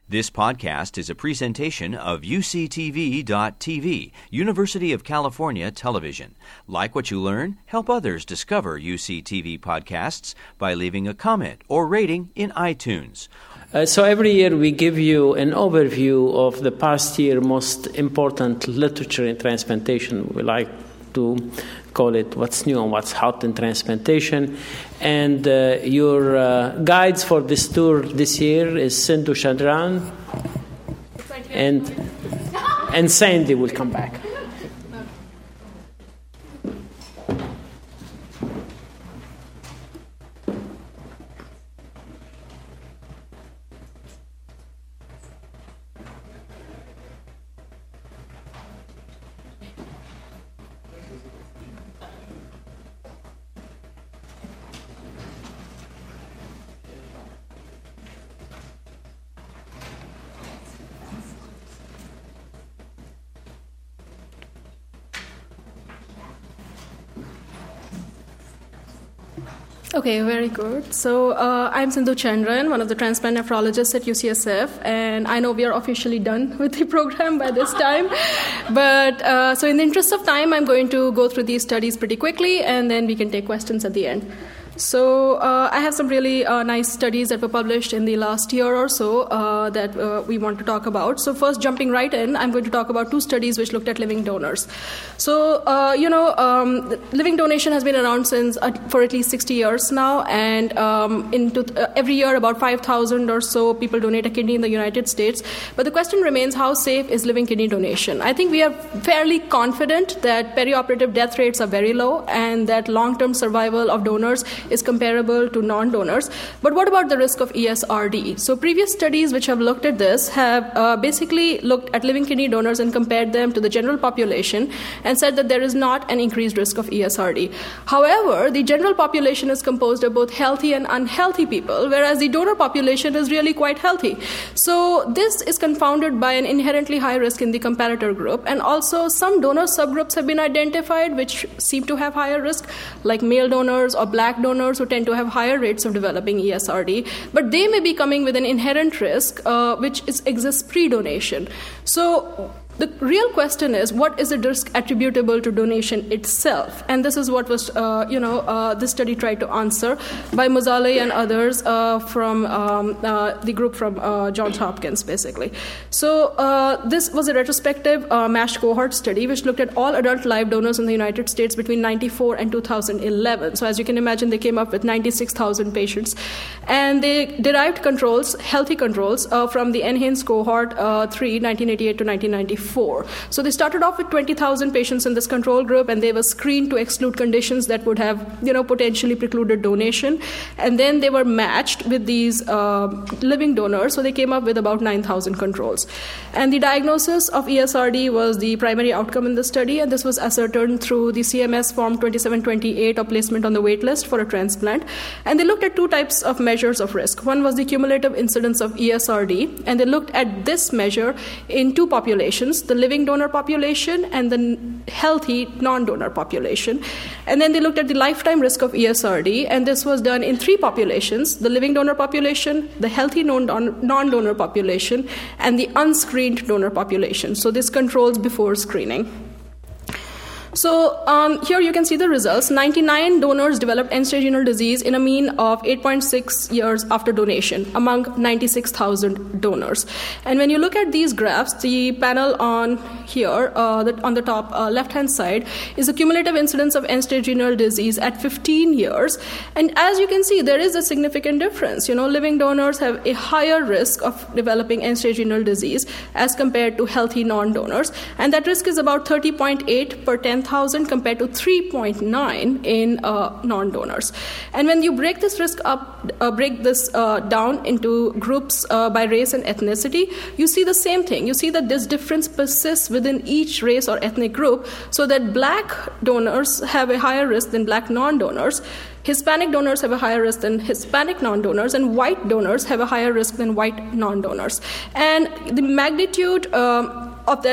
This podcast is a presentation of UCTV.tv, University of California Television. Like what you learn? Help others discover UCTV podcasts by leaving a comment or rating in iTunes. So every year we give you an overview of the past year most important literature in transplantation. We like to call it what's new and what's hot in transplantation. And your guides for this tour this year is Sindhu Chandran and Sandy will come back. Okay, very good. So I'm Sindhu Chandran, one of the transplant nephrologists at UCSF, and I know we are officially done with the program by this time. But so in the interest of time, I'm going to go through these studies pretty quickly, and then we can take questions at the end. So I have some really nice studies that were published in the last year or so that we want to talk about. So first, jumping right in, I'm going to talk about two studies which looked at living donors. So, living donation has been around for at least 60 years now, and every year about 5,000 or so people donate a kidney in the United States. But the question remains, how safe is living kidney donation? I think we are fairly confident that perioperative death rates are very low and that long-term survival of donors is comparable to non-donors. But what about the risk of ESRD? So previous studies which have looked at this have basically looked at living kidney donors and compared them to the general population and said that there is not an increased risk of ESRD. However, the general population is composed of both healthy and unhealthy people, whereas the donor population is really quite healthy. So this is confounded by an inherently high risk in the comparator group, and also some donor subgroups have been identified which seem to have higher risk, like male donors or black donors who tend to have higher rates of developing ESRD, but they may be coming with an inherent risk which exists pre-donation. So the real question is, what is the risk attributable to donation itself? And this is what was, this study tried to answer by Muzzale and others from the group from Johns Hopkins, basically. So this was a retrospective MASH cohort study which looked at all adult live donors in the United States between 1994 and 2011. So as you can imagine, they came up with 96,000 patients. And they derived controls, healthy controls, from the NHANES cohort 3, 1988 to 1994. So they started off with 20,000 patients in this control group, and they were screened to exclude conditions that would have, potentially precluded donation. And then they were matched with these living donors. So they came up with about 9,000 controls. And the diagnosis of ESRD was the primary outcome in the study, and this was ascertained through the CMS Form 2728 or placement on the wait list for a transplant. And they looked at two types of measures of risk. One was the cumulative incidence of ESRD, and they looked at this measure in two populations, the living donor population and the healthy non-donor population. And then they looked at the lifetime risk of ESRD, and this was done in three populations: the living donor population, the healthy non-donor population, and the unscreened donor population. So this controls before screening. So here you can see the results. 99 donors developed end-stage renal disease in a mean of 8.6 years after donation among 96,000 donors. And when you look at these graphs, the panel on here, on the top left-hand side, is the cumulative incidence of end-stage renal disease at 15 years. And as you can see, there is a significant difference. Living donors have a higher risk of developing end-stage renal disease as compared to healthy non-donors. And that risk is about 30.8 per 10,000 compared to 3.9 in non-donors. And when you break this risk up, down into groups by race and ethnicity, you see the same thing. You see that this difference persists within each race or ethnic group, so that black donors have a higher risk than black non-donors. Hispanic donors have a higher risk than Hispanic non-donors, and white donors have a higher risk than white non-donors. And the magnitude of that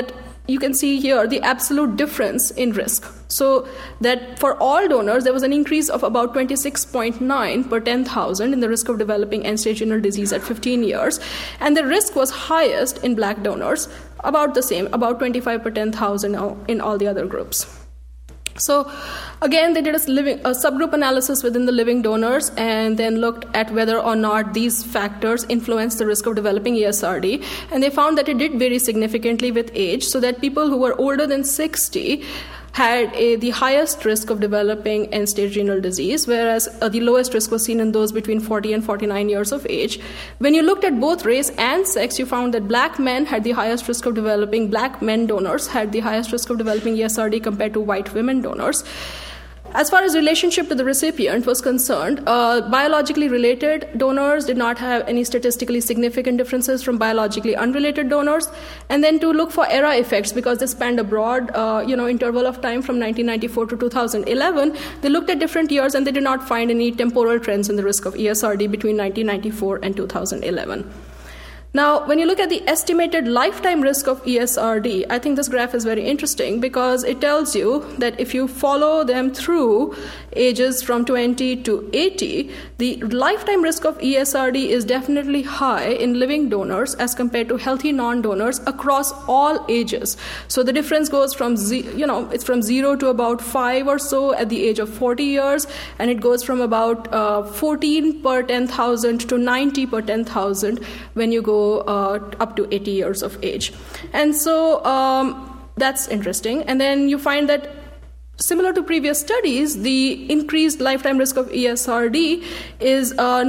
you can see here the absolute difference in risk. So that for all donors, there was an increase of about 26.9 per 10,000 in the risk of developing end-stage renal disease at 15 years. And the risk was highest in black donors, about the same, about 25 per 10,000 in all the other groups. So again, they did a subgroup analysis within the living donors and then looked at whether or not these factors influence the risk of developing ESRD. And they found that it did vary significantly with age, so that people who were older than 60 had the highest risk of developing end-stage renal disease, whereas the lowest risk was seen in those between 40 and 49 years of age. When you looked at both race and sex, you found that black men had the highest risk of developing, black men donors had the highest risk of developing ESRD compared to white women donors. As far as relationship to the recipient was concerned, biologically related donors did not have any statistically significant differences from biologically unrelated donors. And then to look for era effects, because they spanned a broad interval of time from 1994 to 2011, they looked at different years and they did not find any temporal trends in the risk of ESRD between 1994 and 2011. Now, when you look at the estimated lifetime risk of ESRD, I think this graph is very interesting because it tells you that if you follow them through ages from 20 to 80, the lifetime risk of ESRD is definitely high in living donors as compared to healthy non-donors across all ages. So the difference goes from, it's from 0 to about 5 or so at the age of 40 years, and it goes from about 14 per 10,000 to 90 per 10,000 when you go up to 80 years of age. And so that's interesting. And then you find that similar to previous studies, the increased lifetime risk of ESRD is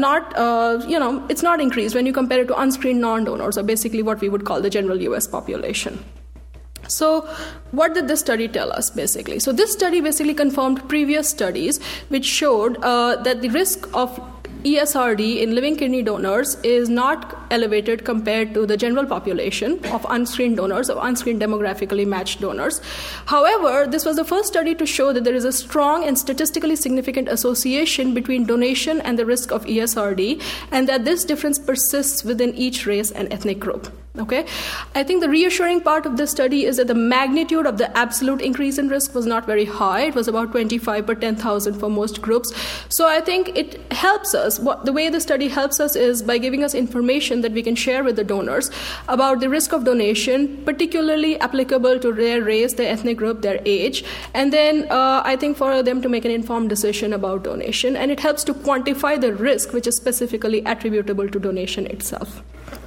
it's not increased when you compare it to unscreened non-donors, or basically what we would call the general US population. So what did this study tell us, basically? So this study basically confirmed previous studies which showed that the risk of ESRD in living kidney donors is not elevated compared to the general population of unscreened donors, or unscreened demographically matched donors. However, this was the first study to show that there is a strong and statistically significant association between donation and the risk of ESRD, and that this difference persists within each race and ethnic group. Okay, I think the reassuring part of this study is that the magnitude of the absolute increase in risk was not very high. It was about 25 per 10,000 for most groups. So I think it helps us. The way the study helps us is by giving us information that we can share with the donors about the risk of donation, particularly applicable to their race, their ethnic group, their age, and then I think for them to make an informed decision about donation. And it helps to quantify the risk which is specifically attributable to donation itself.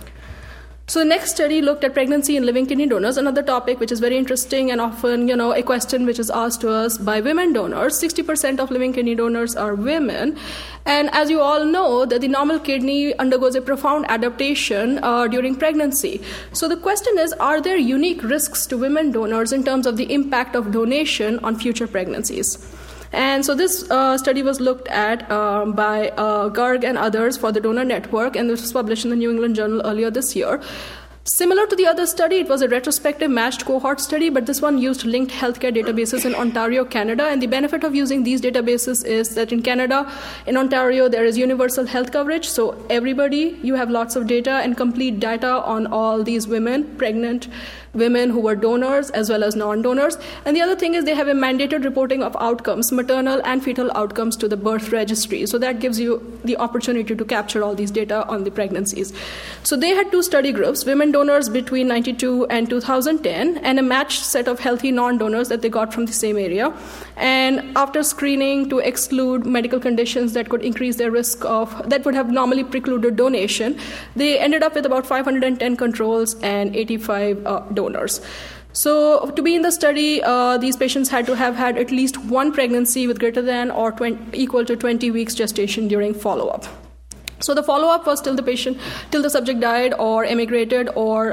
So the next study looked at pregnancy in living kidney donors, another topic which is very interesting and often, a question which is asked to us by women donors. 60% of living kidney donors are women. And as you all know, that the normal kidney undergoes a profound adaptation during pregnancy. So the question is, are there unique risks to women donors in terms of the impact of donation on future pregnancies? And so this study was looked at by Garg and others for the Donor Network, and this was published in the New England Journal earlier this year. Similar to the other study, it was a retrospective matched cohort study, but this one used linked healthcare databases in Ontario, Canada. And the benefit of using these databases is that in Canada, in Ontario, there is universal health coverage. So everybody, you have lots of data and complete data on all these women, pregnant women who were donors as well as non-donors. And the other thing is they have a mandated reporting of outcomes, maternal and fetal outcomes, to the birth registry. So that gives you the opportunity to capture all these data on the pregnancies. So they had two study groups, women donors between 92 and 2010, and a matched set of healthy non-donors that they got from the same area. And after screening to exclude medical conditions that could increase their risk that would have normally precluded donation, they ended up with about 510 controls and 85 donors. So to be in the study, these patients had to have had at least one pregnancy with greater than or equal to 20 weeks gestation during follow-up. So the follow-up was till the subject died or emigrated or,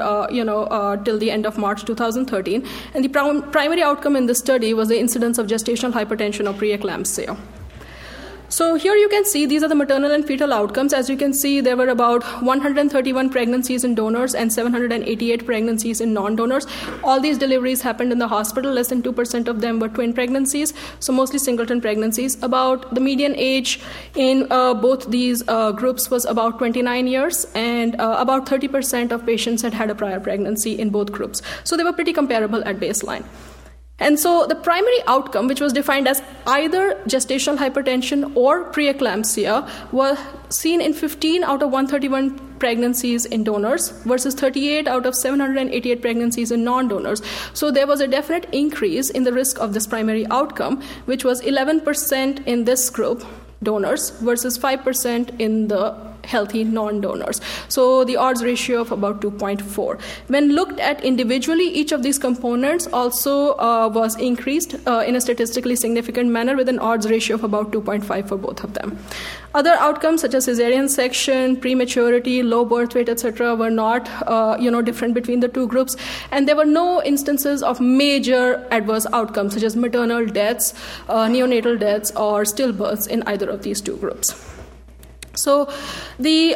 till the end of March 2013. And the primary outcome in this study was the incidence of gestational hypertension or preeclampsia. So here you can see these are the maternal and fetal outcomes. As you can see, there were about 131 pregnancies in donors and 788 pregnancies in non-donors. All these deliveries happened in the hospital. Less than 2% of them were twin pregnancies, so mostly singleton pregnancies. About the median age in both these groups was about 29 years, and about 30% of patients had had a prior pregnancy in both groups. So they were pretty comparable at baseline. And so the primary outcome, which was defined as either gestational hypertension or preeclampsia, was seen in 15 out of 131 pregnancies in donors versus 38 out of 788 pregnancies in non-donors. So there was a definite increase in the risk of this primary outcome, which was 11% in this group, donors, versus 5% in the healthy non-donors. So the odds ratio of about 2.4. When looked at individually, each of these components also was increased in a statistically significant manner with an odds ratio of about 2.5 for both of them. Other outcomes such as cesarean section, prematurity, low birth weight, etc., were not different between the two groups, and there were no instances of major adverse outcomes such as maternal deaths, neonatal deaths, or stillbirths in either of these two groups. So the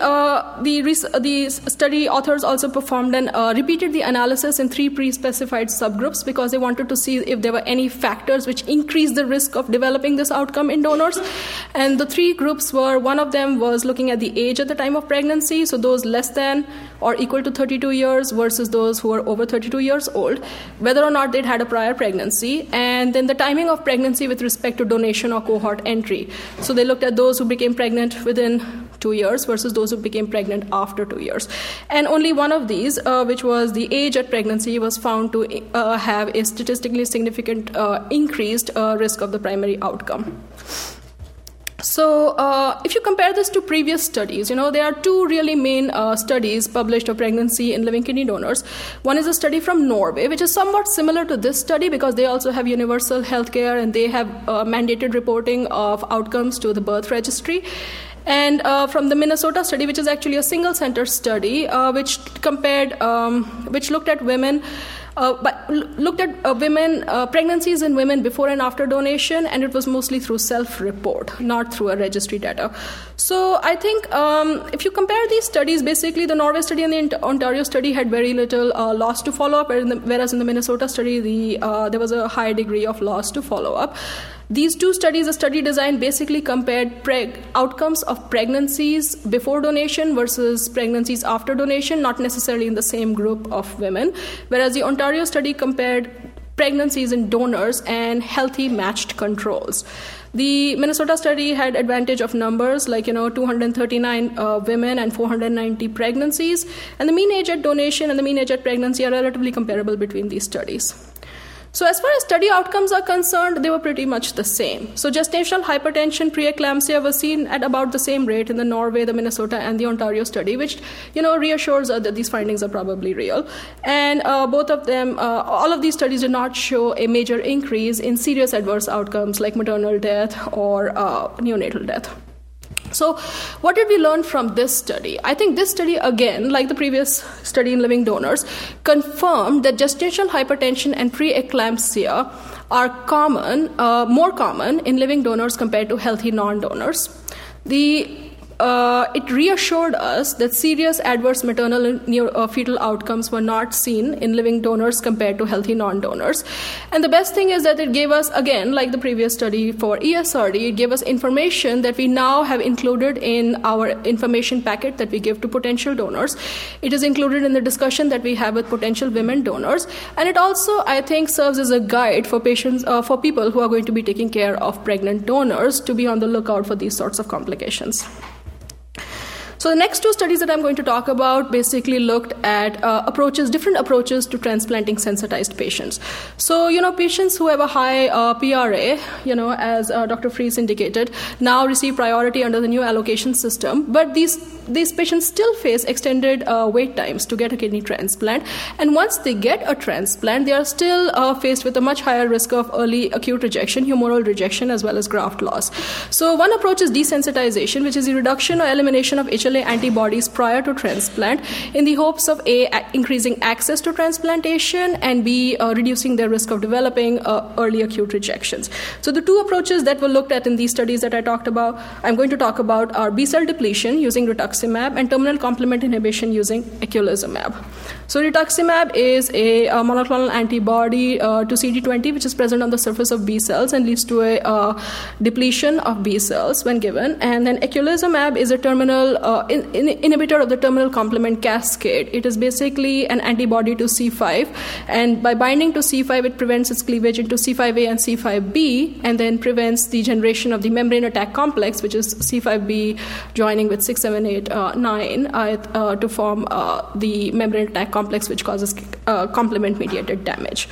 study authors also performed and repeated the analysis in 3 pre-specified subgroups because they wanted to see if there were any factors which increase the risk of developing this outcome in donors. And the 3 groups were, one of them was looking at the age at the time of pregnancy, so those less than or equal to 32 years versus those who are over 32 years old, whether or not they'd had a prior pregnancy, and then the timing of pregnancy with respect to donation or cohort entry. So they looked at those who became pregnant within 2 years versus those who became pregnant after 2 years. And only one of these, which was the age at pregnancy, was found to have a statistically significant increased risk of the primary outcome. So if you compare this to previous studies, there are 2 really main studies published of pregnancy in living kidney donors. One is a study from Norway, which is somewhat similar to this study because they also have universal healthcare and they have mandated reporting of outcomes to the birth registry. And from the Minnesota study, which is actually a single-center study, which looked at women, pregnancies in women before and after donation, and it was mostly through self-report, not through a registry data. So I think if you compare these studies, basically the Norway study and the Ontario study had very little loss to follow up, whereas in the Minnesota study, there was a high degree of loss to follow up. These 2 studies, the study design basically compared outcomes of pregnancies before donation versus pregnancies after donation, not necessarily in the same group of women, whereas the Ontario study compared pregnancies in donors and healthy matched controls. The Minnesota study had advantage of numbers like 239 women and 490 pregnancies, and the mean age at donation and the mean age at pregnancy are relatively comparable between these studies. So as far as study outcomes are concerned, they were pretty much the same. So gestational hypertension, preeclampsia was seen at about the same rate in the Norway, the Minnesota, and the Ontario study, which reassures us that these findings are probably real. And both of them, all of these studies did not show a major increase in serious adverse outcomes like maternal death or neonatal death. So what did we learn from this study? I think this study, again, like the previous study in living donors, confirmed that gestational hypertension and preeclampsia are more common in living donors compared to healthy non-donors. It reassured us that serious adverse maternal and fetal outcomes were not seen in living donors compared to healthy non-donors. And the best thing is that it gave us, again, like the previous study for ESRD, it gave us information that we now have included in our information packet that we give to potential donors. It is included in the discussion that we have with potential women donors. And it also, I think, serves as a guide for patients, for people who are going to be taking care of pregnant donors to be on the lookout for these sorts of complications. So the next 2 studies that I'm going to talk about basically looked at different approaches to transplanting sensitized patients. So, patients who have a high PRA, as Dr. Fries indicated, now receive priority under the new allocation system. But these these patients still face extended wait times to get a kidney transplant. And once they get a transplant, they are still faced with a much higher risk of early acute rejection, humoral rejection, as well as graft loss. So one approach is desensitization, which is the reduction or elimination of HLA antibodies prior to transplant in the hopes of A, increasing access to transplantation, and B, reducing their risk of developing early acute rejections. So the two approaches that were looked at in these studies that I'm going to talk about are B-cell depletion using rituximab and terminal complement inhibition using eculizumab. So rituximab is a monoclonal antibody to CD20, which is present on the surface of B cells and leads to a depletion of B cells when given. And then eculizumab is a terminal inhibitor of the terminal complement cascade. It is basically an antibody to C5, and by binding to C5, it prevents its cleavage into C5a and C5b, and then prevents the generation of the membrane attack complex, which is C5b joining with 6, 7, 8, 9 to form the membrane attack complex, which causes complement-mediated damage.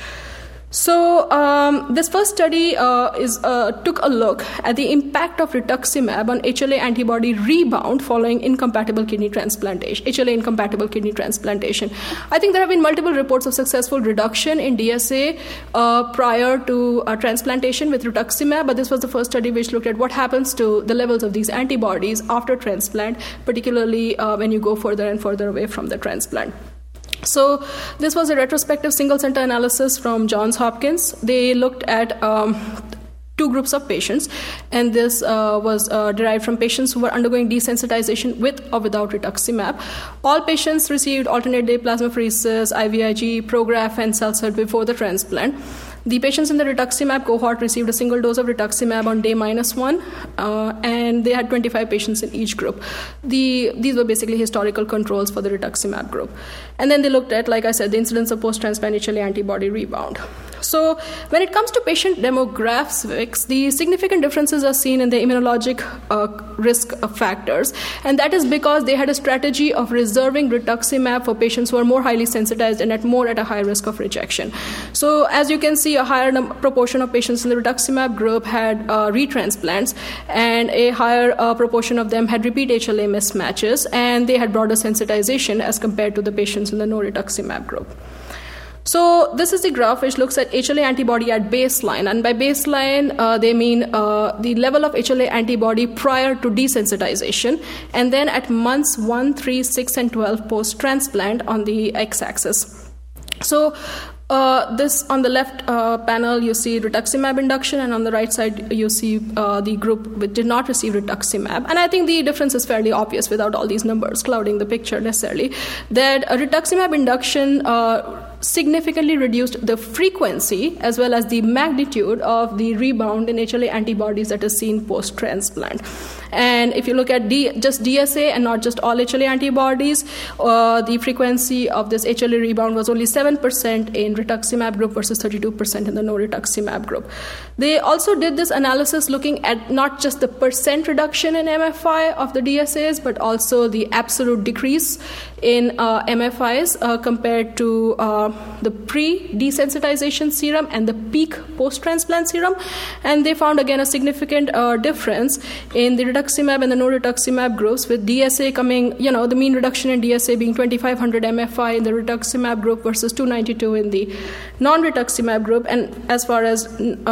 So this first study took a look at the impact of rituximab on HLA antibody rebound following incompatible kidney transplantation, HLA incompatible kidney transplantation. I think there have been multiple reports of successful reduction in DSA prior to transplantation with rituximab, but this was the first study which looked at what happens to the levels of these antibodies after transplant, particularly when you go further and further away from the transplant. So this was a retrospective single-center analysis from Johns Hopkins. They looked at two groups of patients, and this was derived from patients who were undergoing desensitization with or without rituximab. All patients received alternate-day plasmapheresis, IVIG, Prograf, and CellCert before the transplant. The patients in the rituximab cohort received a single dose of rituximab on day -1, and they had 25 patients in each group. These were basically historical controls for the rituximab group. And then they looked at, like I said, the incidence of post-transplant HLA antibody rebound. So when it comes to patient demographics, the significant differences are seen in the immunologic risk factors, and that is because they had a strategy of reserving rituximab for patients who are more highly sensitized and at a high risk of rejection. So as you can see, a higher proportion of patients in the rituximab group had retransplants, and a higher proportion of them had repeat HLA mismatches, and they had broader sensitization as compared to the patients in the no rituximab group. So this is the graph which looks at HLA antibody at baseline, and by baseline they mean the level of HLA antibody prior to desensitization, and then at months 1, 3, 6, and 12 post-transplant on the x-axis. So this on the left panel you see rituximab induction, and on the right side you see the group which did not receive rituximab. And I think the difference is fairly obvious without all these numbers clouding the picture necessarily, that rituximab induction significantly reduced the frequency as well as the magnitude of the rebound in HLA antibodies that is seen post-transplant. And if you look at just DSA and not just all HLA antibodies, the frequency of this HLA rebound was only 7% in rituximab group versus 32% in the no rituximab group. They also did this analysis looking at not just the percent reduction in MFI of the DSAs, but also the absolute decrease in MFIs compared to the pre-desensitization serum and the peak post-transplant serum. And they found again a significant difference in the rituximab and the no rituximab groups, with DSA coming, the mean reduction in DSA being 2,500 MFI in the rituximab group versus 292 in the non-rituximab group. And as far as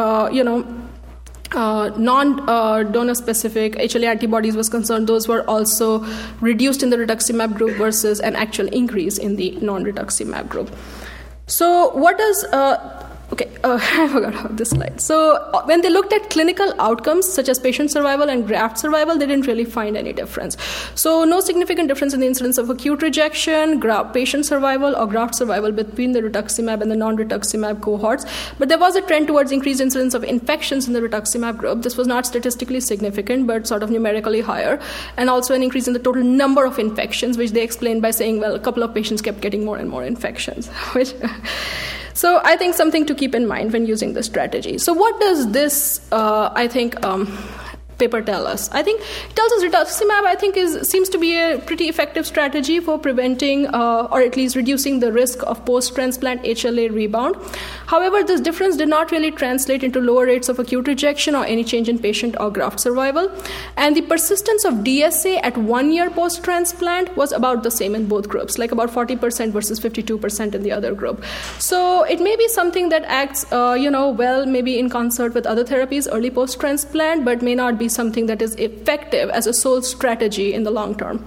non-donor-specific HLA antibodies was concerned, those were also reduced in the rituximab group versus an actual increase in the non-rituximab group. So what does... I forgot about this slide. So when they looked at clinical outcomes such as patient survival and graft survival, they didn't really find any difference. So no significant difference in the incidence of acute rejection, patient survival, or graft survival between the rituximab and the non-rituximab cohorts. But there was a trend towards increased incidence of infections in the rituximab group. This was not statistically significant, but sort of numerically higher, and also an increase in the total number of infections, which they explained by saying, well, a couple of patients kept getting more and more infections, So I think something to keep in mind when using this strategy. So what does this, paper tell us? I think it tells us rituximab, I think, seems to be a pretty effective strategy for preventing or at least reducing the risk of post-transplant HLA rebound. However, this difference did not really translate into lower rates of acute rejection or any change in patient or graft survival. And the persistence of DSA at 1 year post-transplant was about the same in both groups, like about 40% versus 52% in the other group. So it may be something that acts, well, maybe in concert with other therapies early post-transplant, but may not be something that is effective as a sole strategy in the long term.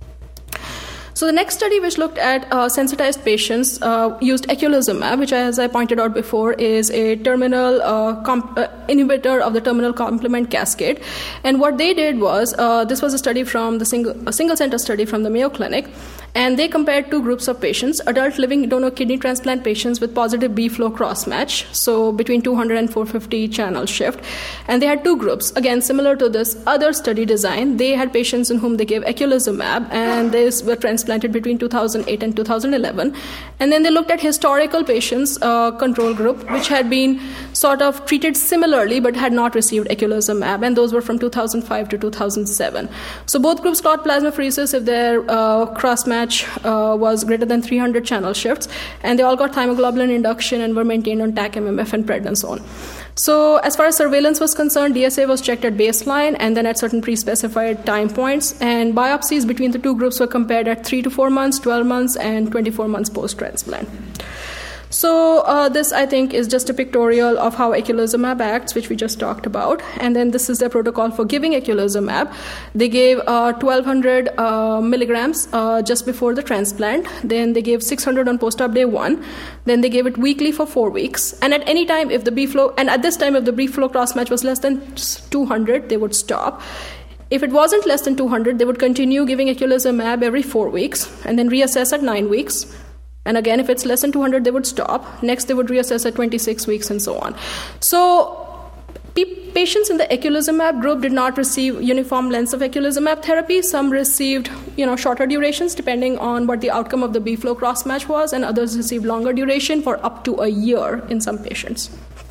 So the next study, which looked at sensitized patients, used eculizumab, which, as I pointed out before, is a terminal inhibitor of the terminal complement cascade. And what they did was, this was a study from a single-center study from the Mayo Clinic, and they compared two groups of patients, adult living donor kidney transplant patients with positive B-flow cross-match, so between 200 and 450 channel shift. And they had two groups. Again, similar to this other study design, they had patients in whom they gave eculizumab, and these were transplanted between 2008 and 2011. And then they looked at historical patients, control group, which had been sort of treated similarly but had not received eculizumab, and those were from 2005 to 2007. So both groups got plasmapheresis if their cross-match was greater than 300 channel shifts, and they all got thymoglobulin induction and were maintained on TAC, MMF, and prednisone. So as far as surveillance was concerned, DSA was checked at baseline and then at certain pre-specified time points, and biopsies between the two groups were compared at 3 to 4 months, 12 months, and 24 months post-transplant. So this, I think, is just a pictorial of how eculizumab acts, which we just talked about. And then this is the protocol for giving eculizumab. They gave 1,200 milligrams just before the transplant. Then they gave 600 on post-op day 1. Then they gave it weekly for 4 weeks. And at any time, if the B-flow, and at this time, if the B-flow cross-match was less than 200, they would stop. If it wasn't less than 200, they would continue giving eculizumab every 4 weeks and then reassess at 9 weeks. And again, if it's less than 200, they would stop. Next, they would reassess at 26 weeks and so on. So patients in the eculizumab group did not receive uniform lengths of eculizumab therapy. Some received, shorter durations depending on what the outcome of the B-flow cross-match was, and others received longer duration for up to a year in some patients.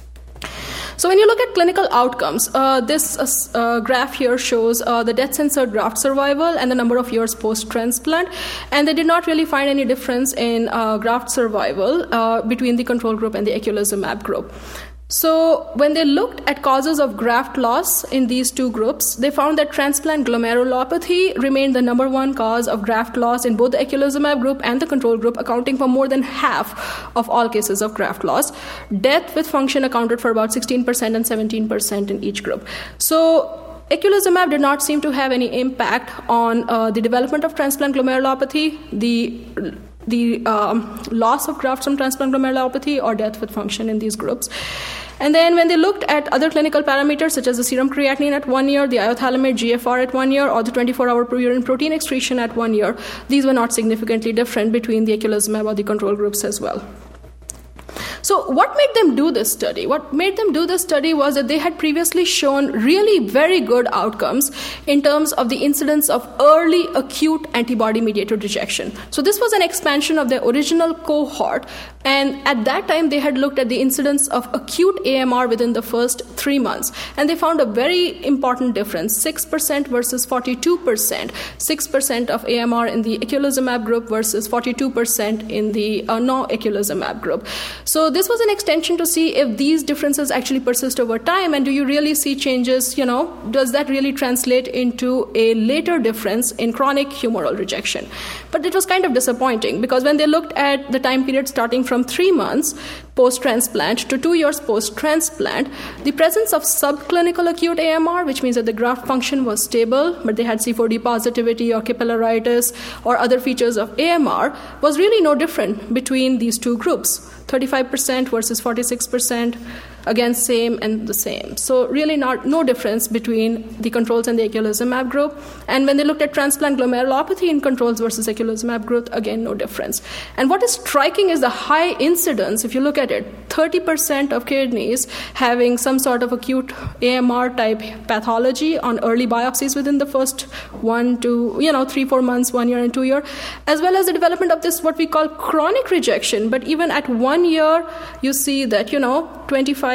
So when you look at clinical outcomes, this graph here shows the death-censored graft survival and the number of years post-transplant, and they did not really find any difference in graft survival between the control group and the eculizumab group. So when they looked at causes of graft loss in these two groups, they found that transplant glomerulopathy remained the number one cause of graft loss in both the eculizumab group and the control group, accounting for more than half of all cases of graft loss. Death with function accounted for about 16% and 17% in each group. So eculizumab did not seem to have any impact on the development of transplant glomerulopathy, the loss of grafts from transplant glomerulopathy, or death with function in these groups. And then when they looked at other clinical parameters such as the serum creatinine at 1 year, the iothalamate GFR at 1 year, or the 24-hour urine protein excretion at 1 year, these were not significantly different between the eculizumab or the control groups as well. So what made them do this study? What made them do this study was that they had previously shown really very good outcomes in terms of the incidence of early acute antibody-mediated rejection. So this was an expansion of their original cohort, and at that time they had looked at the incidence of acute AMR within the first 3 months, and they found a very important difference, 6% versus 42%, 6% of AMR in the eculizumab group versus 42% in the no-eculizumab group. So this was an extension to see if these differences actually persist over time, and do you really see changes, does that really translate into a later difference in chronic humoral rejection? But it was kind of disappointing, because when they looked at the time period starting from 3 months post-transplant to 2 years post-transplant, the presence of subclinical acute AMR, which means that the graft function was stable, but they had C4D positivity or capillaritis or other features of AMR, was really no different between these two groups. 35% versus 46%, again, same and the same. So really no difference between the controls and the eculizumab group. And when they looked at transplant glomerulopathy in controls versus eculizumab group, again, no difference. And what is striking is the high incidence, if you look at it, 30% of kidneys having some sort of acute AMR type pathology on early biopsies within the first 1 to 3-4 months, 1 year and 2 years, as well as the development of this what we call chronic rejection. But even at 1 year, you see that 25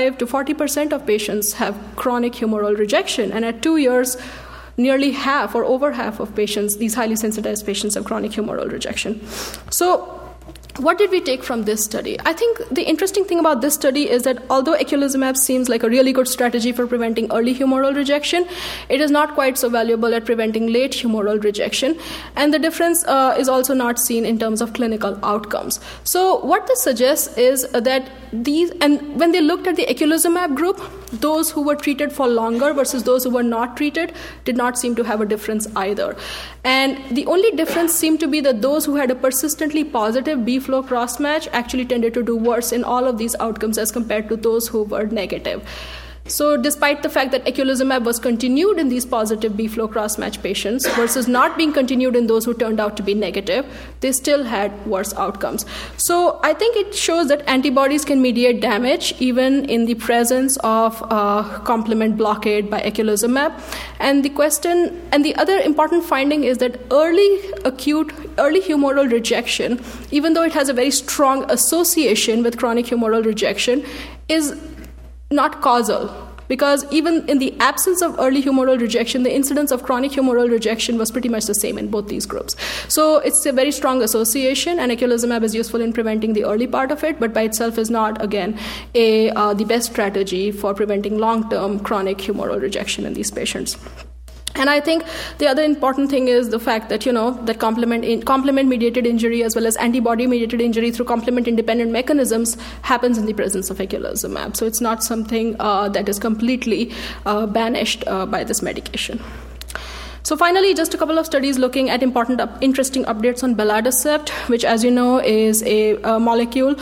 35 to 40% of patients have chronic humoral rejection, and at 2 years, nearly half or over half of patients, these highly sensitized patients, have chronic humoral rejection. So what did we take from this study? I think the interesting thing about this study is that although eculizumab seems like a really good strategy for preventing early humoral rejection, it is not quite so valuable at preventing late humoral rejection. And the difference is also not seen in terms of clinical outcomes. So what this suggests is that and when they looked at the eculizumab group, those who were treated for longer versus those who were not treated did not seem to have a difference either. And the only difference seemed to be that those who had a persistently positive B-flow cross-match actually tended to do worse in all of these outcomes as compared to those who were negative. So despite the fact that eculizumab was continued in these positive B-flow cross-match patients versus not being continued in those who turned out to be negative, they still had worse outcomes. So I think it shows that antibodies can mediate damage even in the presence of complement blockade by eculizumab. And the other important finding is that early humoral rejection, even though it has a very strong association with chronic humoral rejection, is not causal, because even in the absence of early humoral rejection, the incidence of chronic humoral rejection was pretty much the same in both these groups. So it's a very strong association, and eculizumab is useful in preventing the early part of it, but by itself is not, again, the best strategy for preventing long-term chronic humoral rejection in these patients. And I think the other important thing is the fact that, that complement-mediated injury as well as antibody-mediated injury through complement-independent mechanisms happens in the presence of eculizumab. So it's not something that is completely banished by this medication. So finally, just a couple of studies looking at interesting updates on belatacept, which, as you know, is a molecule,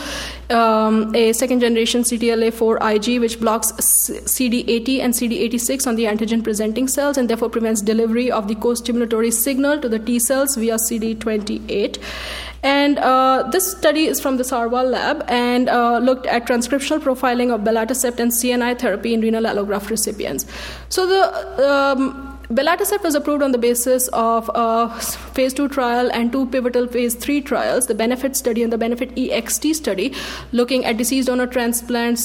a second-generation CTLA-4 Ig, which blocks CD80 and CD86 on the antigen-presenting cells and therefore prevents delivery of the co-stimulatory signal to the T cells via CD28. And this study is from the Sarwal lab and looked at transcriptional profiling of belatacept and CNI therapy in renal allograft recipients. So the belatacept was approved on the basis of a phase 2 trial and 2 pivotal phase 3 trials, the BENEFIT study and the BENEFIT EXT study, looking at deceased donor transplants,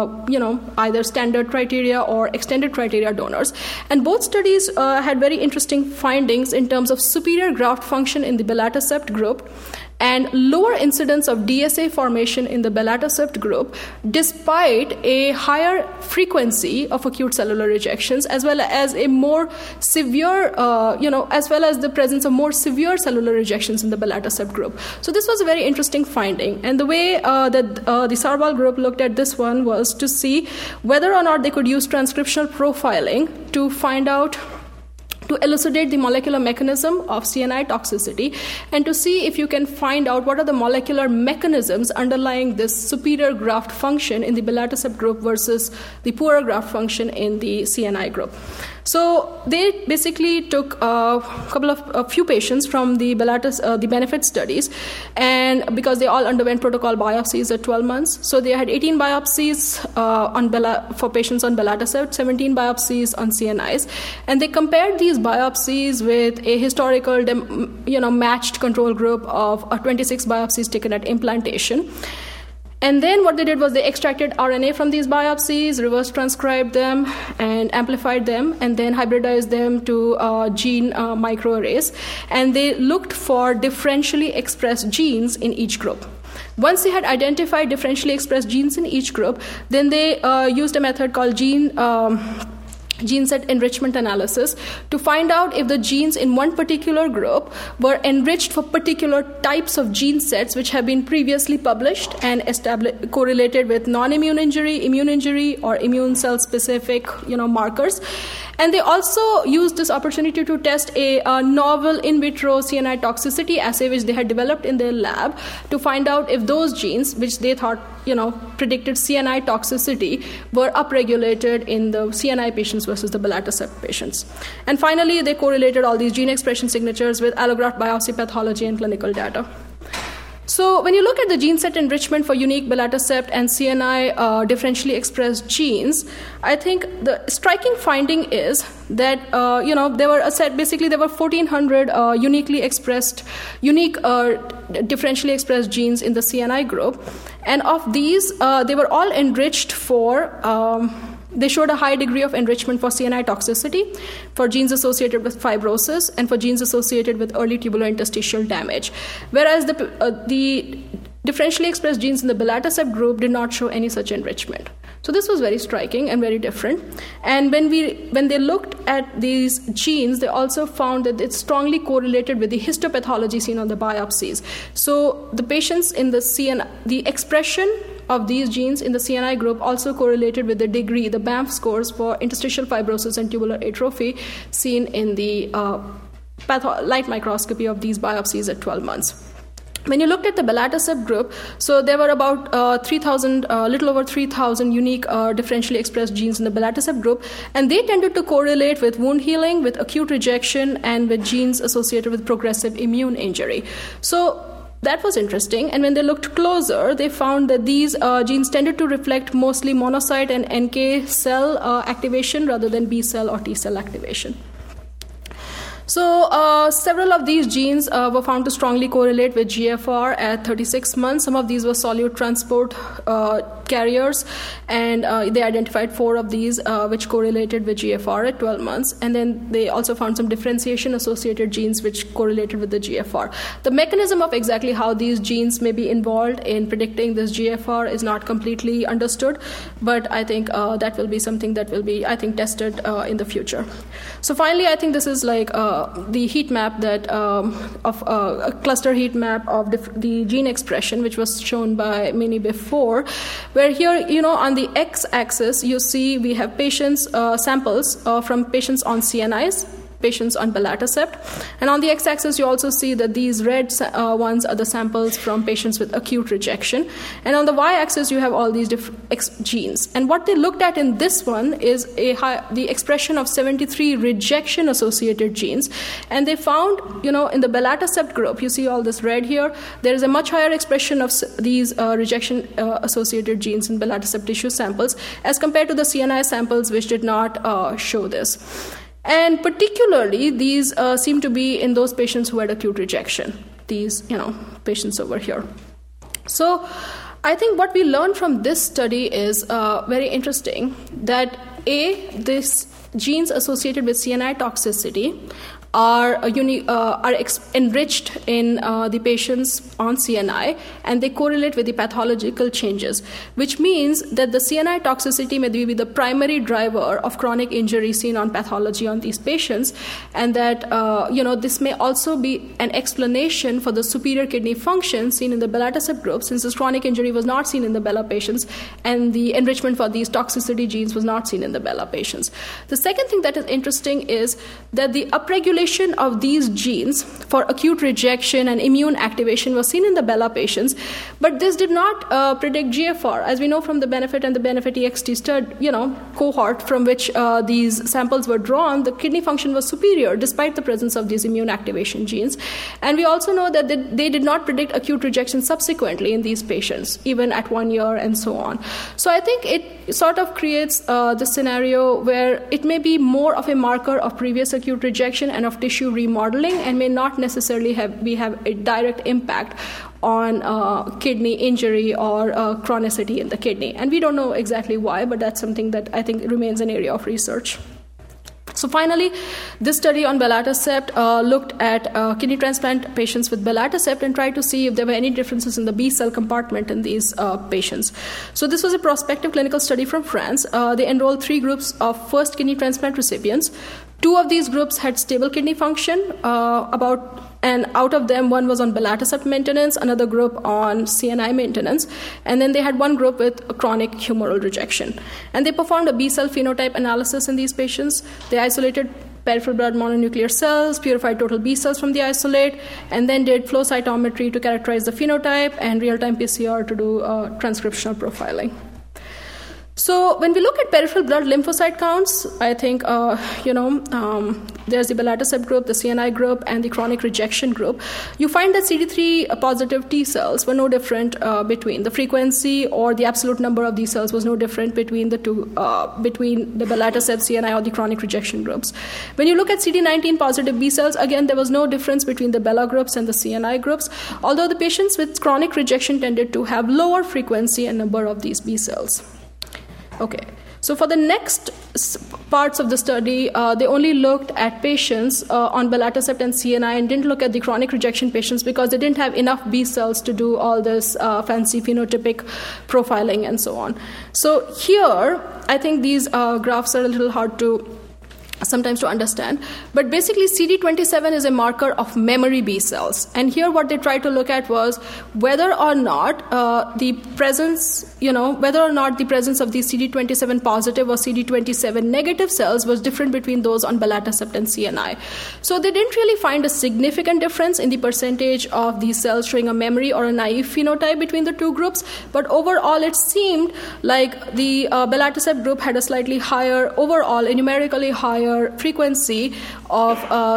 either standard criteria or extended criteria donors. And both studies had very interesting findings in terms of superior graft function in the belatacept group and lower incidence of DSA formation in the belatacept group, despite a higher frequency of acute cellular rejections, as well as a more severe, as well as the presence of more severe cellular rejections in the belatacept group. So this was a very interesting finding. And the way that the Sarwal group looked at this one was to see whether or not they could use transcriptional profiling to find out, to elucidate the molecular mechanism of CNI toxicity and to see if you can find out what are the molecular mechanisms underlying this superior graft function in the belatacept group versus the poorer graft function in the CNI group. So they basically took a few patients from the BENEFIT studies, and because they all underwent protocol biopsies at 12 months, so they had 18 biopsies for patients on belatacept, 17 biopsies on CNIs, and they compared these biopsies with a historical, matched control group of 26 biopsies taken at implantation. And then what they did was they extracted RNA from these biopsies, reverse transcribed them, and amplified them, and then hybridized them to gene microarrays. And they looked for differentially expressed genes in each group. Once they had identified differentially expressed genes in each group, then they used a method called gene set enrichment analysis to find out if the genes in one particular group were enriched for particular types of gene sets which have been previously published and correlated with non-immune injury, immune injury, or immune cell specific markers. And they also used this opportunity to test a novel in vitro CNI toxicity assay which they had developed in their lab to find out if those genes, which they thought predicted CNI toxicity, were upregulated in the CNI patients versus the belatacept patients. And finally, they correlated all these gene expression signatures with allograft biopsy pathology and clinical data. So when you look at the gene set enrichment for unique belatacept and CNI differentially expressed genes, I think the striking finding is that, there were 1,400 unique differentially expressed genes in the CNI group. And of these, they were all enriched for... They showed a high degree of enrichment for CNI toxicity, for genes associated with fibrosis, and for genes associated with early tubular interstitial damage. Whereas the differentially expressed genes in the belatacept group did not show any such enrichment. So this was very striking and very different. And when they looked at these genes, they also found that it's strongly correlated with the histopathology seen on the biopsies. So the patients in the expression of these genes in the CNI group also correlated with the degree, the Banff scores for interstitial fibrosis and tubular atrophy seen in the light microscopy of these biopsies at 12 months. When you looked at the belatacept group, so there were about little over 3,000 unique differentially expressed genes in the belatacept group, and they tended to correlate with wound healing, with acute rejection, and with genes associated with progressive immune injury. So that was interesting, and when they looked closer, they found that these genes tended to reflect mostly monocyte and NK cell activation rather than B cell or T cell activation. So several of these genes were found to strongly correlate with GFR at 36 months. Some of these were solute transport carriers, and they identified 4 of these which correlated with GFR at 12 months. And then they also found some differentiation-associated genes which correlated with the GFR. The mechanism of exactly how these genes may be involved in predicting this GFR is not completely understood, but I think that will be something that will be, tested in the future. So finally, I think this is like the heat map that of a cluster heat map of the gene expression, which was shown by Minnie before, where here, on the x-axis, you see we have patients, samples from patients on CNIs, patients on belatacept. And on the x-axis, you also see that these red ones are the samples from patients with acute rejection. And on the y-axis, you have all these different genes. And what they looked at in this one is the expression of 73 rejection-associated genes. And they found, in the belatacept group, you see all this red here, there is a much higher expression of these rejection-associated genes in belatacept tissue samples as compared to the CNI samples, which did not show this. And particularly, these seem to be in those patients who had acute rejection, these, patients over here. So I think what we learned from this study is very interesting, that these genes associated with CNI toxicity are enriched in the patients on CNI, and they correlate with the pathological changes, which means that the CNI toxicity may be the primary driver of chronic injury seen on pathology on these patients, and that this may also be an explanation for the superior kidney function seen in the belatacept group, since this chronic injury was not seen in the Bela patients, and the enrichment for these toxicity genes was not seen in the Bela patients. The second thing that is interesting is that the upregulation of these genes for acute rejection and immune activation was seen in the Bela patients, but this did not predict GFR. As we know from the BENEFIT and the BENEFIT-EXT study, cohort from which these samples were drawn, the kidney function was superior despite the presence of these immune activation genes. And we also know that they did not predict acute rejection subsequently in these patients, even at 1 year and so on. So I think it sort of creates the scenario where it may be more of a marker of previous acute rejection and of tissue remodeling, and may not necessarily have a direct impact on kidney injury or chronicity in the kidney. And we don't know exactly why, but that's something that I think remains an area of research. So finally, this study on belatacept looked at kidney transplant patients with belatacept and tried to see if there were any differences in the B cell compartment in these patients. So this was a prospective clinical study from France. They enrolled 3 groups of first kidney transplant recipients. 2 of these groups had stable kidney function, and out of them, 1 was on belatacept maintenance, another group on CNI maintenance, and then they had 1 group with a chronic humoral rejection. And they performed a B-cell phenotype analysis in these patients. They isolated peripheral blood mononuclear cells, purified total B cells from the isolate, and then did flow cytometry to characterize the phenotype and real-time PCR to do transcriptional profiling. So when we look at peripheral blood lymphocyte counts, I think, there's the belatacept group, the CNI group, and the chronic rejection group. You find that CD3 positive T cells were no different between the frequency, or the absolute number of these cells was no different between the two, between the belatacept, CNI, or the chronic rejection groups. When you look at CD19 positive B cells, again, there was no difference between the Bela groups and the CNI groups, although the patients with chronic rejection tended to have lower frequency and number of these B cells. Okay, so for the next parts of the study, they only looked at patients on belatacept and CNI and didn't look at the chronic rejection patients because they didn't have enough B cells to do all this fancy phenotypic profiling and so on. So here, I think these graphs are a little hard to sometimes to understand, but basically CD27 is a marker of memory B cells, and here what they tried to look at was whether or not the presence of these CD27 positive or CD27 negative cells was different between those on belatacept and CNI. So they didn't really find a significant difference in the percentage of these cells showing a memory or a naive phenotype between the two groups, but overall it seemed like the belatacept group had a slightly higher, overall a numerically higher frequency of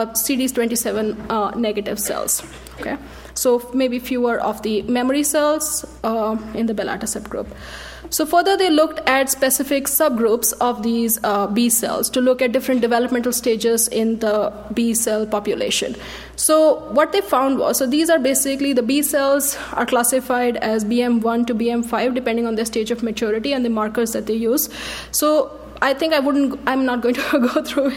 CD27 negative cells. Okay, so maybe fewer of the memory cells in the belatacept group. So further, they looked at specific subgroups of these B cells to look at different developmental stages in the B cell population. So what they found was, so these are basically the B cells are classified as BM1 to BM5 depending on their stage of maturity and the markers that they use. So I think I'm not going to go through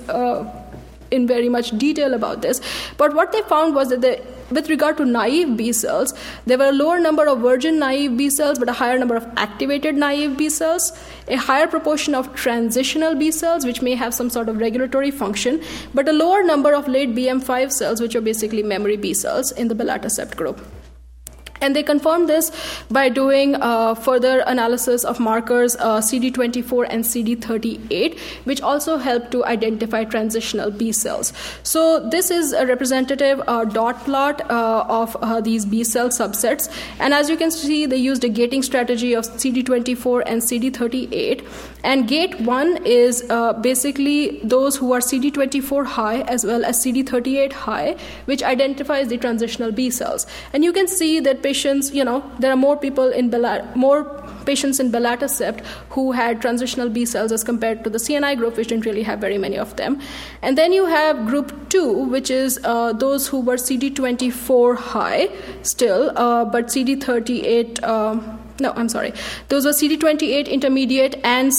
in very much detail about this, but what they found was that with regard to naive B cells, there were a lower number of virgin naive B cells, but a higher number of activated naive B cells, a higher proportion of transitional B cells, which may have some sort of regulatory function, but a lower number of late BM5 cells, which are basically memory B cells in the belatacept group. And they confirmed this by doing further analysis of markers CD24 and CD38, which also help to identify transitional B cells. So this is a representative dot plot of these B cell subsets. And as you can see, they used a gating strategy of CD24 and CD38. And gate 1 is basically those who are CD24 high as well as CD38 high, which identifies the transitional B cells. And you can see that patients, there are more patients in belatacept who had transitional B cells as compared to the CNI group, which didn't really have very many of them. And then you have group 2, which is those who were CD24 high still, but CD38 those were CD28 intermediate and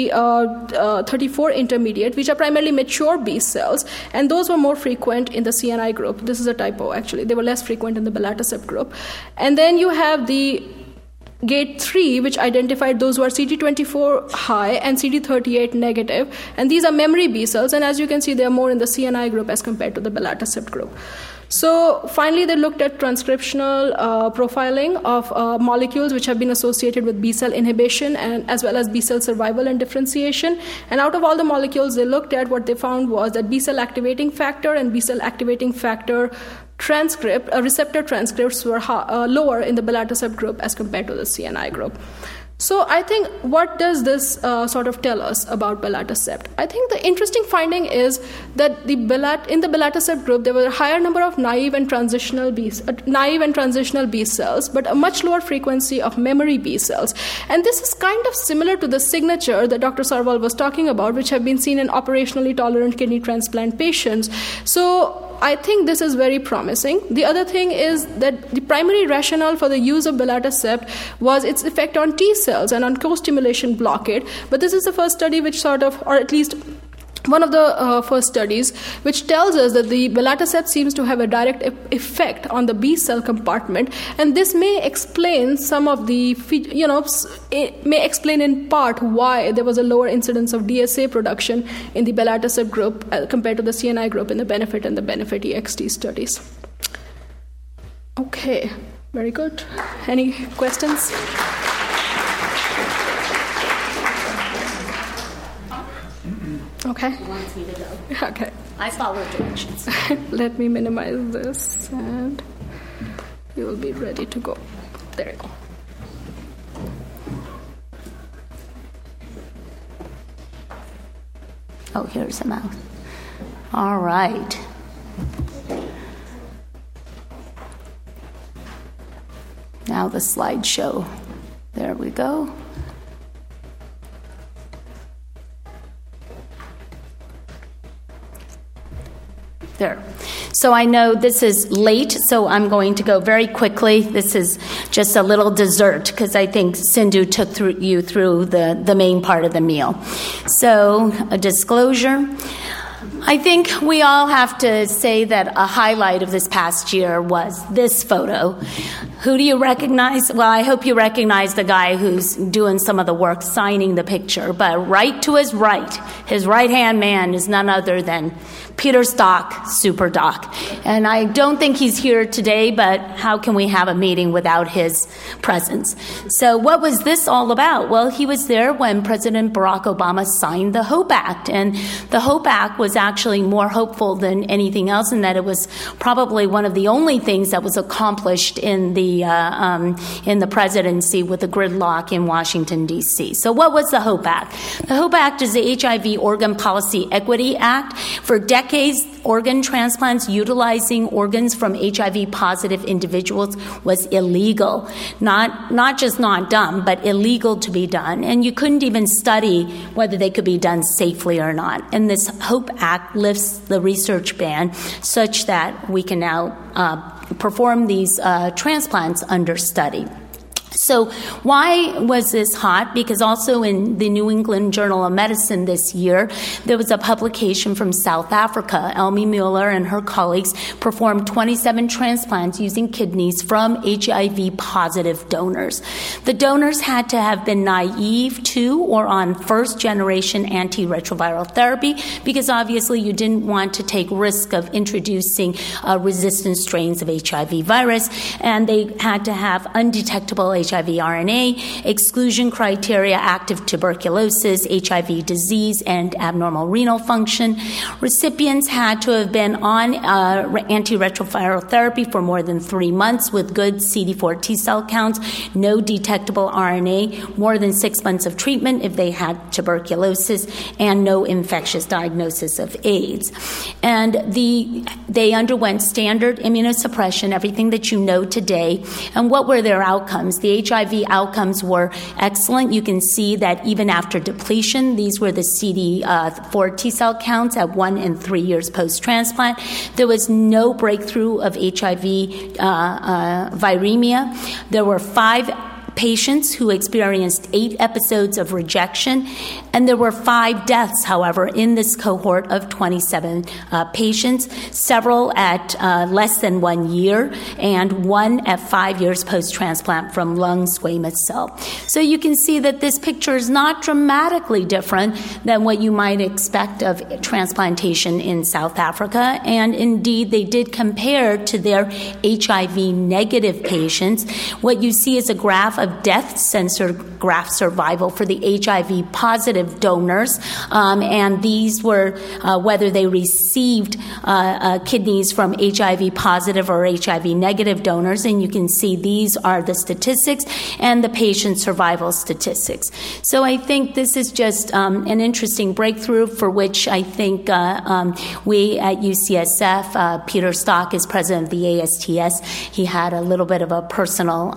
CD34 intermediate, which are primarily mature B cells, and those were more frequent in the CNI group. This is a typo, actually. They were less frequent in the belatacept group. And then you have the gate 3, which identified those who are CD24 high and CD38 negative, and these are memory B cells, and as you can see, they are more in the CNI group as compared to the belatacept group. So finally, they looked at transcriptional profiling of molecules which have been associated with B cell inhibition and as well as B cell survival and differentiation. And out of all the molecules they looked at, what they found was that B cell activating factor and B cell activating factor receptor transcripts were lower in the belatacept group as compared to the CNI group. So I think, what does this sort of tell us about belatacept? I think the interesting finding is that in the belatacept group, there were a higher number of naive and transitional B cells, but a much lower frequency of memory B cells. And this is kind of similar to the signature that Dr. Sarwal was talking about, which have been seen in operationally tolerant kidney transplant patients. So I think this is very promising. The other thing is that the primary rationale for the use of belatacept was its effect on T cells and on co-stimulation blockade. But this is the first study which sort of, or at least one of the first studies, which tells us that the belatacept seems to have a direct effect on the B cell compartment, and this may explain some of the, it may explain in part why there was a lower incidence of DSA production in the belatacept group compared to the CNI group in the BENEFIT and the BENEFIT EXT studies. Okay, very good. Any questions? Okay. He wants me to go. Okay. I follow directions. Let me minimize this and you will be ready to go. There you go. Oh, here's the mouth. All right. Now the slideshow. There we go. There. So I know this is late, so I'm going to go very quickly. This is just a little dessert because I think Sindhu took you through the main part of the meal. So a disclosure. I think we all have to say that a highlight of this past year was this photo. Who do you recognize? Well, I hope you recognize the guy who's doing some of the work signing the picture. But right to his right-hand man is none other than Peter Stock, Super Doc. And I don't think he's here today, but how can we have a meeting without his presence? So what was this all about? Well, he was there when President Barack Obama signed the HOPE Act. And the HOPE Act was actually more hopeful than anything else in that it was probably one of the only things that was accomplished in the presidency with the gridlock in Washington, D.C. So what was the HOPE Act? The HOPE Act is the HIV Organ Policy Equity Act. For decades, organ transplants utilizing organs from HIV-positive individuals was illegal. Not just not done, but illegal to be done. And you couldn't even study whether they could be done safely or not. And this HOPE Act lifts the research ban such that we can now perform these transplants under study. So why was this hot? Because also in the New England Journal of Medicine this year, there was a publication from South Africa. Elmi Mueller and her colleagues performed 27 transplants using kidneys from HIV-positive donors. The donors had to have been naive to or on first-generation antiretroviral therapy because obviously you didn't want to take risk of introducing resistant strains of HIV virus, and they had to have undetectable HIV RNA, exclusion criteria, active tuberculosis, HIV disease, and abnormal renal function. Recipients had to have been on antiretroviral therapy for more than 3 months with good CD4 T cell counts, no detectable RNA, more than 6 months of treatment if they had tuberculosis, and no infectious diagnosis of AIDS. And they underwent standard immunosuppression, everything that you know today. And what were their outcomes? The HIV outcomes were excellent. You can see that even after depletion, these were the CD4 T cell counts at 1 and 3 years post-transplant. There was no breakthrough of HIV viremia. There were 5 patients who experienced 8 episodes of rejection, and there were 5 deaths, however, in this cohort of 27 patients, several at less than 1 year, and 1 at 5 years post-transplant from lung squamous cell. So you can see that this picture is not dramatically different than what you might expect of transplantation in South Africa, and indeed they did compare to their HIV-negative patients. What you see is a graph of death-censored graft survival for the HIV-positive donors, and these were whether they received kidneys from HIV-positive or HIV-negative donors, and you can see these are the statistics and the patient survival statistics. So I think this is just an interesting breakthrough for which I think we at UCSF, Peter Stock is president of the ASTS, he had a little bit of a personal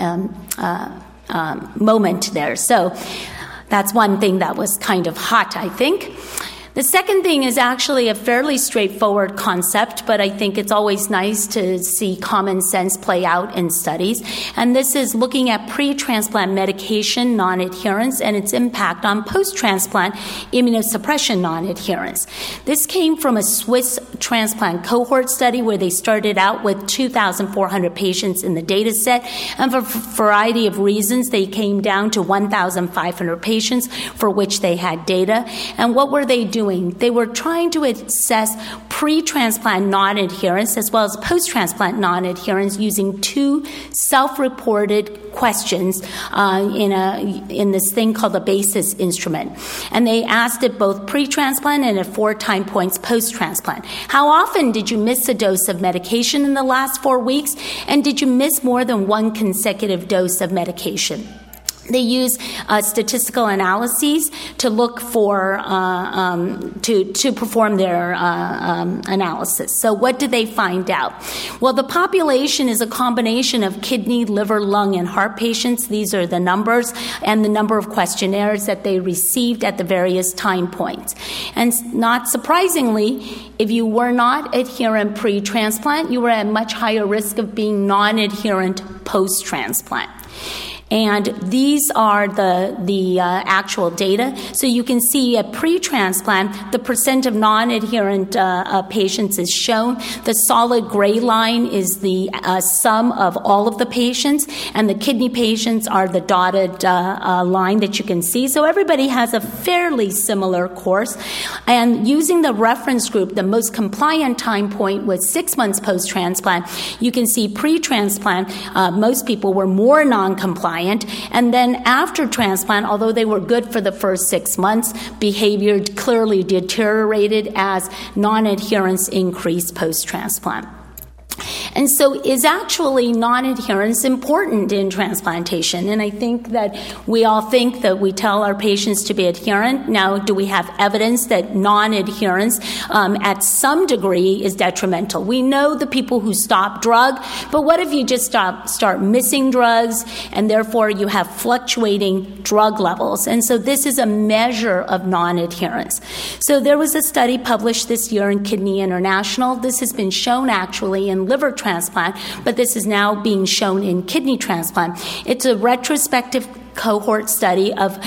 moment there. So that's one thing that was kind of hot, I think. The second thing is actually a fairly straightforward concept, but I think it's always nice to see common sense play out in studies. And this is looking at pre-transplant medication non-adherence and its impact on post-transplant immunosuppression non-adherence. This came from a Swiss transplant cohort study where they started out with 2,400 patients in the data set, and for a variety of reasons, they came down to 1,500 patients for which they had data. And what were they doing? They were trying to assess pre-transplant non-adherence as well as post-transplant non-adherence using 2 self-reported questions in this thing called the BASIS instrument. And they asked it both pre-transplant and at 4 time points post-transplant. How often did you miss a dose of medication in the last 4 weeks? And did you miss more than 1 consecutive dose of medication? They use statistical analyses to look for to perform their analysis. So what did they find out? Well, the population is a combination of kidney, liver, lung, and heart patients. These are the numbers and the number of questionnaires that they received at the various time points. And not surprisingly, if you were not adherent pre-transplant, you were at much higher risk of being non-adherent post-transplant. And these are the actual data. So you can see at pre-transplant, the percent of non-adherent patients is shown. The solid gray line is the sum of all of the patients, and the kidney patients are the dotted line that you can see. So everybody has a fairly similar course. And using the reference group, the most compliant time point was 6 months post-transplant. You can see pre-transplant, most people were more non-compliant. And then after transplant, although they were good for the first 6 months, behavior clearly deteriorated as non-adherence increased post-transplant. And so is actually non-adherence important in transplantation? And I think that we all think that we tell our patients to be adherent. Now, do we have evidence that non-adherence at some degree is detrimental? We know the people who stop drug, but what if you just start missing drugs and therefore you have fluctuating drug levels? And so this is a measure of non-adherence. So there was a study published this year in Kidney International. This has been shown actually in liver transplant, but this is now being shown in kidney transplant. It's a retrospective cohort study of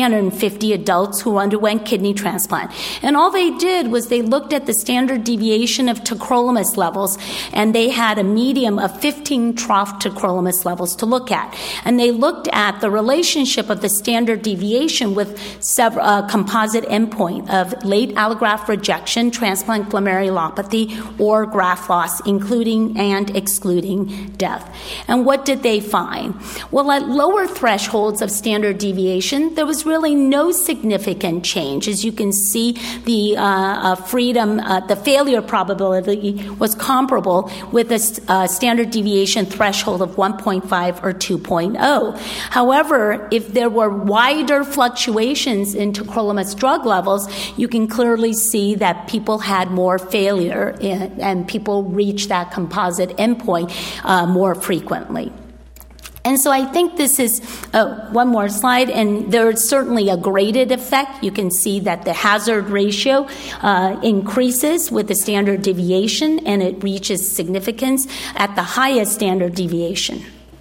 350 adults who underwent kidney transplant. And all they did was they looked at the standard deviation of tacrolimus levels, and they had a median of 15 trough tacrolimus levels to look at. And they looked at the relationship of the standard deviation with several composite endpoint of late allograft rejection, transplant glomerulopathy, or graft loss, including and excluding death. And what did they find? Well, at lower thresholds of standard deviation, there was really no significant change. As you can see, the the failure probability was comparable with a standard deviation threshold of 1.5 or 2.0. However, if there were wider fluctuations in tacrolimus drug levels, you can clearly see that people had more failure and people reached that composite endpoint more frequently. And so I think this is one more slide, and there's certainly a graded effect. You can see that the hazard ratio increases with the standard deviation, and it reaches significance at the highest standard deviation.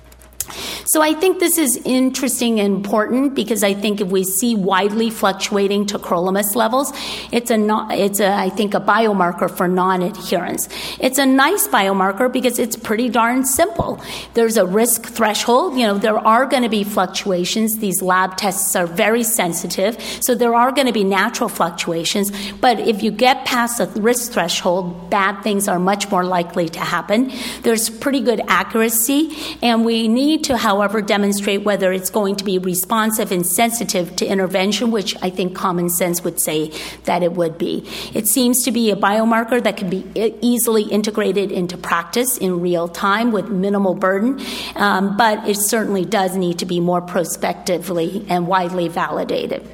So I think this is interesting and important because I think if we see widely fluctuating tacrolimus levels, it's I think a biomarker for non-adherence. It's a nice biomarker because it's pretty darn simple. There's a risk threshold. There are going to be fluctuations. These lab tests are very sensitive, so there are going to be natural fluctuations. But if you get past the risk threshold, bad things are much more likely to happen. There's pretty good accuracy, and we need to, however, demonstrate whether it's going to be responsive and sensitive to intervention, which I think common sense would say that it would be. It seems to be a biomarker that can be easily integrated into practice in real time with minimal burden, but it certainly does need to be more prospectively and widely validated.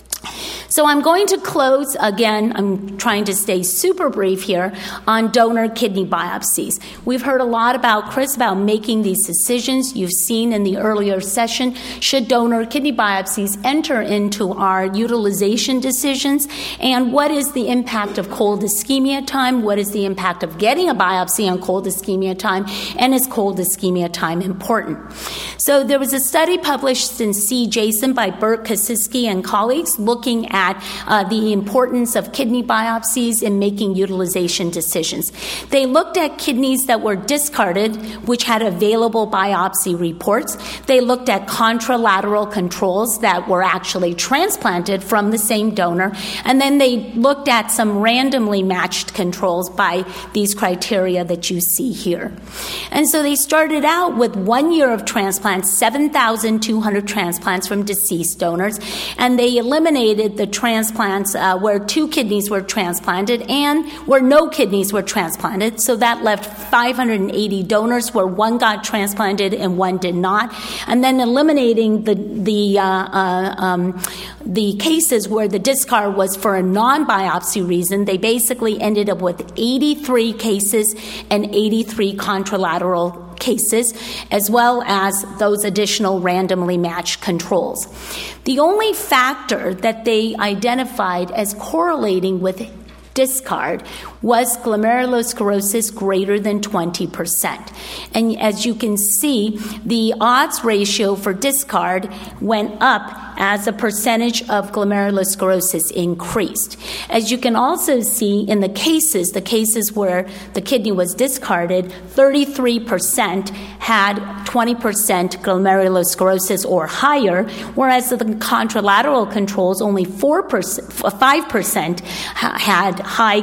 So I'm going to close, again, I'm trying to stay super brief here, on donor kidney biopsies. We've heard a lot about Chris about making these decisions. You've seen in the earlier session, should donor kidney biopsies enter into our utilization decisions? And what is the impact of cold ischemia time? What is the impact of getting a biopsy on cold ischemia time? And is cold ischemia time important? So there was a study published in C-JASN by Bert Kosiski and colleagues looking at the importance of kidney biopsies in making utilization decisions. They looked at kidneys that were discarded, which had available biopsy reports. They looked at contralateral controls that were actually transplanted from the same donor. And then they looked at some randomly matched controls by these criteria that you see here. And so they started out with 1 year of transplants, 7,200 transplants from deceased donors, and they eliminated the transplants where 2 kidneys were transplanted and where no kidneys were transplanted. So that left 580 donors where 1 got transplanted and 1 did not. And then eliminating the cases where the discard was for a non-biopsy reason, they basically ended up with 83 cases and 83 contralateral cases, as well as those additional randomly matched controls. The only factor that they identified as correlating with discard was glomerulosclerosis greater than 20%. And as you can see, the odds ratio for discard went up as a percentage of glomerulosclerosis increased. As you can also see in the cases where the kidney was discarded, 33% had 20% glomerulosclerosis or higher, whereas the contralateral controls, only 5% had high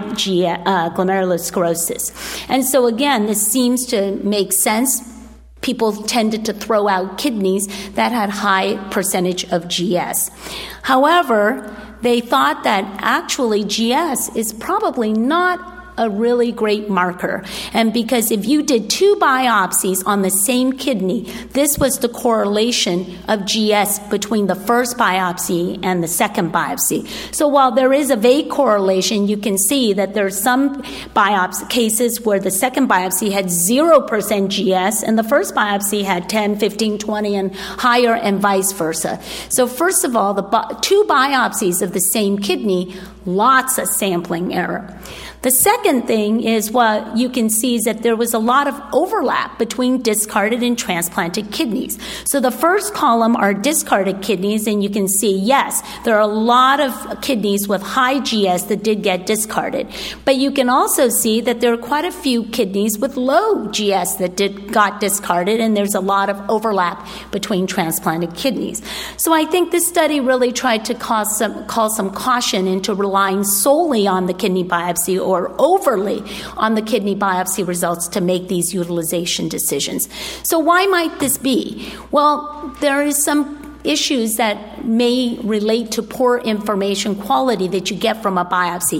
glomerulosclerosis. And so again, this seems to make sense. People tended to throw out kidneys that had high percentage of GS. However, they thought that actually GS is probably not a really great marker. And because if you did 2 biopsies on the same kidney, this was the correlation of GS between the first biopsy and the second biopsy. So while there is a vague correlation, you can see that there's some biopsy cases where the second biopsy had 0% GS and the first biopsy had 10, 15, 20 and higher, and vice versa. So first of all, the 2 biopsies of the same kidney, lots of sampling error. The second thing is what you can see is that there was a lot of overlap between discarded and transplanted kidneys. So the first column are discarded kidneys, and you can see, yes, there are a lot of kidneys with high GS that did get discarded. But you can also see that there are quite a few kidneys with low GS that got discarded, and there's a lot of overlap between transplanted kidneys. So I think this study really tried to call some caution into relying solely on the kidney biopsy or overly on the kidney biopsy results to make these utilization decisions. So why might this be? Well, there is some issues that may relate to poor information quality that you get from a biopsy.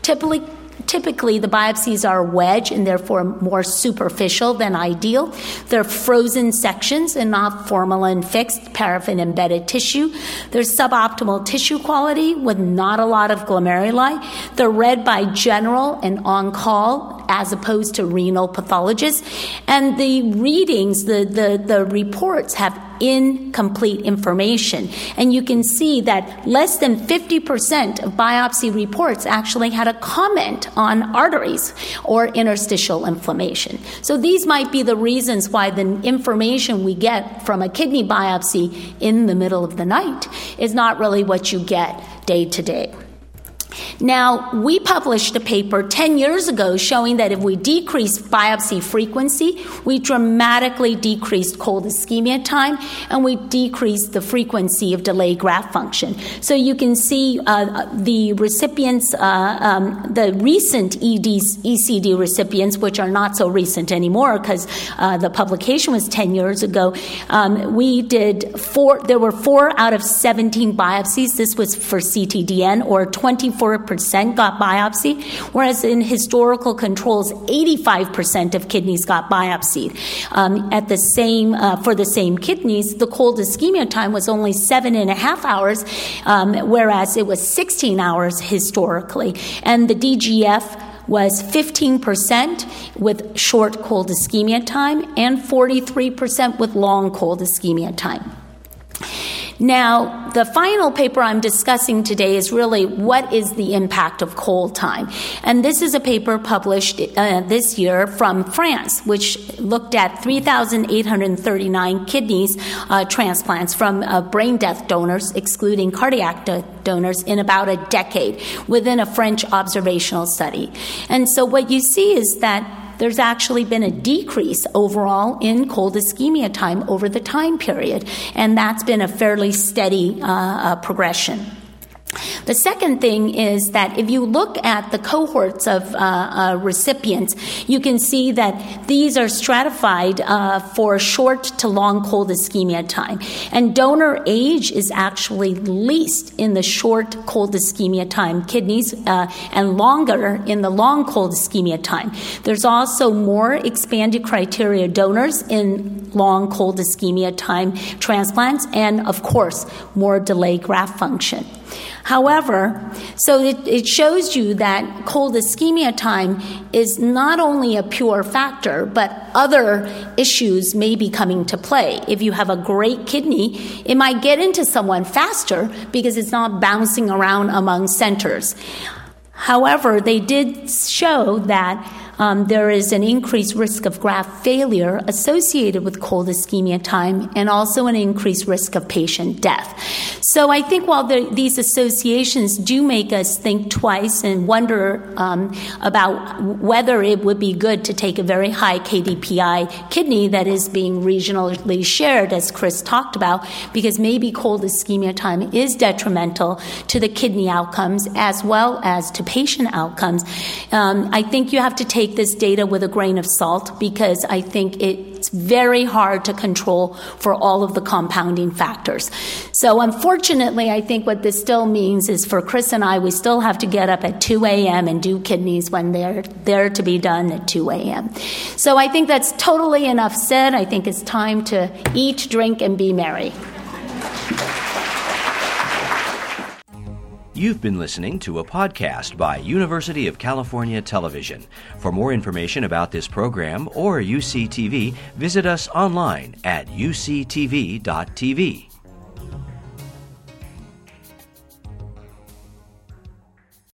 Typically, the biopsies are wedge and therefore more superficial than ideal. They're frozen sections and not formalin-fixed, paraffin-embedded tissue. There's suboptimal tissue quality with not a lot of glomeruli. They're read by general and on-call as opposed to renal pathologists. And the readings, the reports have incomplete information. And you can see that less than 50% of biopsy reports actually had a comment on arteries or interstitial inflammation. So these might be the reasons why the information we get from a kidney biopsy in the middle of the night is not really what you get day to day. Now, we published a paper 10 years ago showing that if we decreased biopsy frequency, we dramatically decreased cold ischemia time, and we decreased the frequency of delayed graft function. So you can see the recipients, the recent ECD recipients, which are not so recent anymore because the publication was 10 years ago, there were 4 out of 17 biopsies. This was for CTDN, or 24% got biopsy, whereas in historical controls, 85% of kidneys got biopsied. For the same kidneys, the cold ischemia time was only 7.5 hours, whereas it was 16 hours historically. And the DGF was 15% with short cold ischemia time and 43% with long cold ischemia time. Now, the final paper I'm discussing today is really what is the impact of cold time. And this is a paper published this year from France, which looked at 3,839 kidneys transplants from brain death donors, excluding cardiac donors, in about a decade within a French observational study. And so what you see is that there's actually been a decrease overall in cold ischemia time over the time period, and that's been a fairly steady progression. The second thing is that if you look at the cohorts of recipients, you can see that these are stratified for short to long cold ischemia time. And donor age is actually least in the short cold ischemia time kidneys and longer in the long cold ischemia time. There's also more expanded criteria donors in long cold ischemia time transplants and, of course, more delayed graft function. However, so it shows you that cold ischemia time is not only a pure factor, but other issues may be coming to play. If you have a great kidney, it might get into someone faster because it's not bouncing around among centers. However, they did show that there is an increased risk of graft failure associated with cold ischemia time and also an increased risk of patient death. So I think while these associations do make us think twice and wonder about whether it would be good to take a very high KDPI kidney that is being regionally shared, as Chris talked about, because maybe cold ischemia time is detrimental to the kidney outcomes as well as to patient outcomes. I think you have to take this data with a grain of salt because I think it's very hard to control for all of the compounding factors. So unfortunately, I think what this still means is for Chris and I, we still have to get up at 2 a.m. and do kidneys when they're there to be done at 2 a.m. So I think that's totally enough said. I think it's time to eat, drink, and be merry. You've been listening to a podcast by University of California Television. For more information about this program or UCTV, visit us online at uctv.tv.